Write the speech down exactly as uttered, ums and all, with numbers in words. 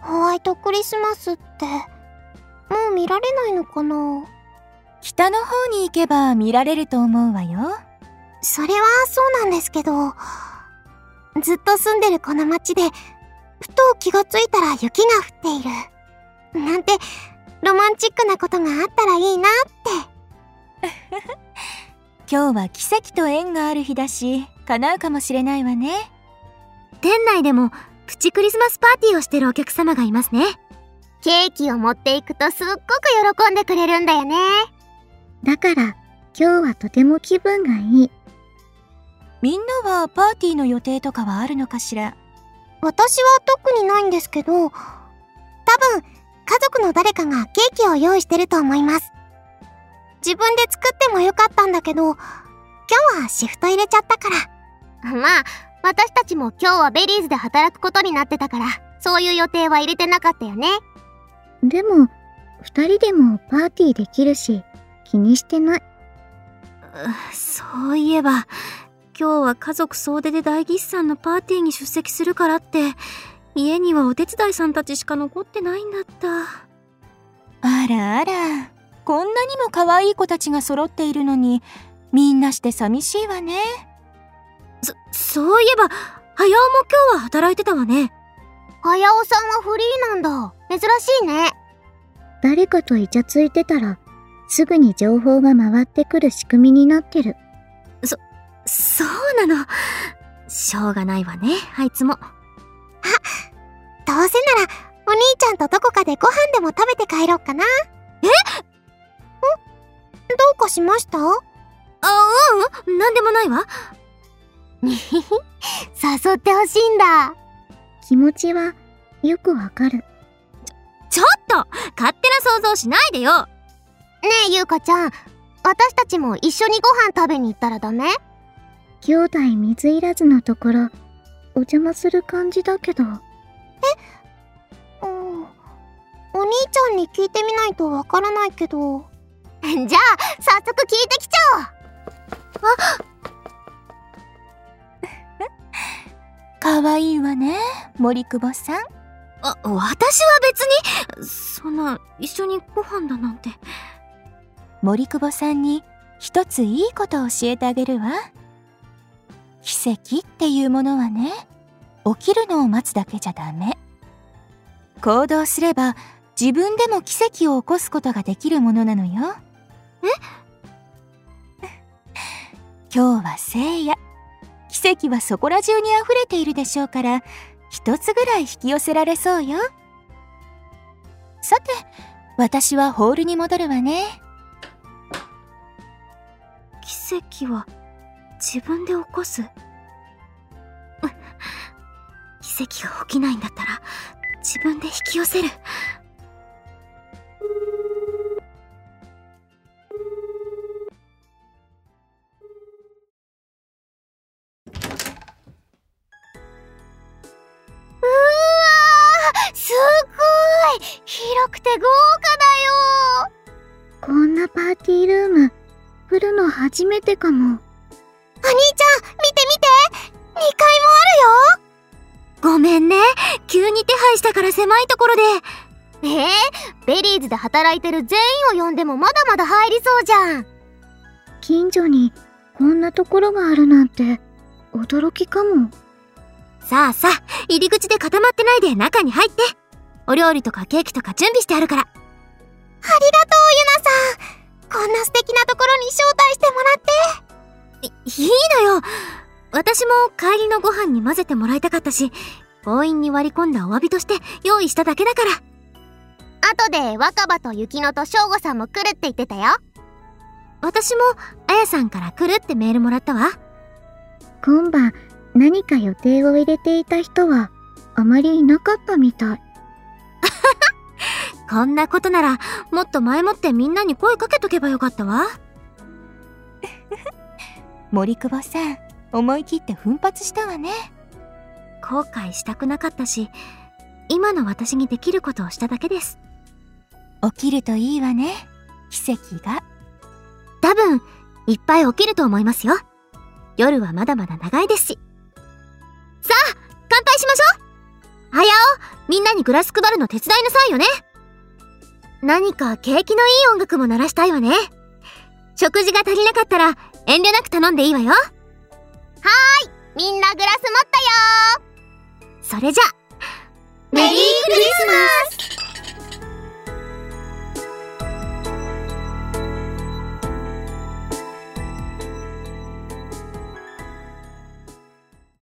ホワイトクリスマスってもう見られないのかな？ 北の方に行けば見られると思うわよ。 それはそうなんですけど、ずっと住んでるこの町でふと気がついたら雪が降っているなんてロマンチックなことがあったらいいなって今日は奇跡と縁がある日だし叶うかもしれないわね。 店内でもプチクリスマスパーティーをしてるお客様がいますね。 ケーキを持っていくとすっごく喜んでくれるんだよね。 だから今日はとても気分がいい。 みんなはパーティーの予定とかはあるのかしら？ 私は特にないんですけど、多分家族の誰かがケーキを用意してると思います。自分で作ってもよかったんだけど、今日はシフト入れちゃったから。まあ私たちも今日はベリーズで働くことになってたから、そういう予定は入れてなかったよね。 でも二人でもパーティーできるし気にしてない。 そういえば今日は家族総出で大吉さんのパーティーに出席するからって家にはお手伝いさんたちしか残ってないんだった。 あらあら、こんなにも可愛い子たちが揃っているのにみんなして寂しいわね。 そ、そういえばはやおも今日は働いてたわね。 はやおさんはフリーなんだ。珍しいね。 誰かとイチャついてたらすぐに情報が回ってくる仕組みになってる。 そ、そうなの。しょうがないわね、あいつも。あ、 どうせならお兄ちゃんとどこかでご飯でも食べて帰ろっかな。 え？ん？ どうかしました？ あ、ううん、なんでもないわ。 にひひ、誘ってほしいんだ。 気持ちはよくわかる。 ちょ、ちょっと勝手な想像しないでよ。 ねえゆうかちゃん、私たちも一緒にご飯食べに行ったらダメ？ 兄弟水入らずのところお邪魔する感じだけど。え？ うん、お兄ちゃんに聞いてみないとわからないけど。じゃあ早速聞いてきちゃおう。あかわいいわね、森久保さん。 あ、私は別にそんな一緒にご飯だなんて。 森久保さんに一ついいことを教えてあげるわ。奇跡っていうものはね、起きるのを待つだけじゃダメ。行動すれば自分でも奇跡を起こすことができるものなのよ。 え？ 今日は聖夜。奇跡はそこら中にあふれているでしょうから、一つぐらい引き寄せられそうよ。さて、私はホールに戻るわね。 奇跡は自分で起こす？奇跡が起きないんだったら自分で引き寄せる。 すごい広くて豪華だよ。 こんなパーティールーム来るの初めてかも。 お兄ちゃん見て見て、にかいもあるよ。 ごめんね、急に手配したから狭いところで。 えー、ベリーズで働いてる全員を呼んでもまだまだ入りそうじゃん。 近所にこんなところがあるなんて驚きかも。 さあさあ、入り口で固まってないで中に入って。お料理とかケーキとか準備してあるから。 ありがとうゆなさん。こんな素敵なところに招待してもらって。 い、いいのよ。私も帰りのご飯に混ぜてもらいたかったし、強引に割り込んだお詫びとして用意しただけだから。 後で若葉と雪乃と翔吾さんも来るって言ってたよ。 私もあやさんから来るってメールもらったわ。 今晩何か予定を入れていた人はあまりいなかったみたい。 こんなことならもっと前もってみんなに声かけとけばよかったわ。 森久保さん、思い切って奮発したわね。 後悔したくなかったし、今の私にできることをしただけです。 起きるといいわね、奇跡が。 多分いっぱい起きると思いますよ。夜はまだまだ長いですし。さあ乾杯しましょう。はやお、みみんなにグラス配るの手伝いなさいよね。何か景気のいい音楽も鳴らしたいわね。食事が足りなかったら遠慮なく頼んでいいわよ。はーい、みんなグラス持ったよ。 それじゃメリークリスマス。